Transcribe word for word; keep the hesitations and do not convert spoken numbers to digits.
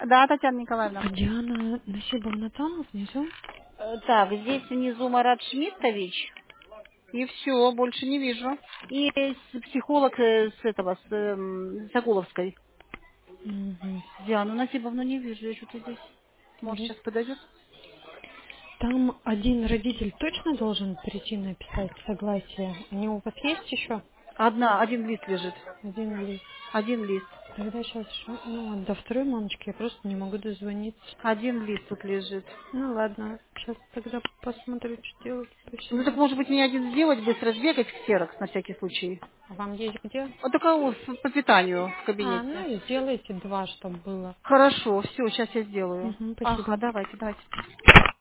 Да, Татьяна Николаевна. А Диана Насибовна там внизу? Э, Так, здесь внизу Марат Шмидтович. И все, больше не вижу. И с- психолог э, с этого, с эм, Соколовской. Мгм. Диану Насибовну не вижу, я что-то здесь. Может, Да. сейчас подойдет? Там один родитель точно должен прийти написать согласие. Они у вас есть еще? Одна, один лист лежит. Один лист. Один лист. Тогда сейчас, ну, до второй мамочки я просто не могу дозвониться. Один лист тут лежит. Ну ладно, сейчас тогда посмотрю, что делать. Ну так Спасибо. может быть мне один сделать, быстро сбегать в ксерокс на всякий случай. А вам есть где? Вот только вот по питанию в А, кабинете. ну и сделайте два, чтобы было. Хорошо, все, сейчас я сделаю. Угу, Ага, спасибо. давайте, давайте.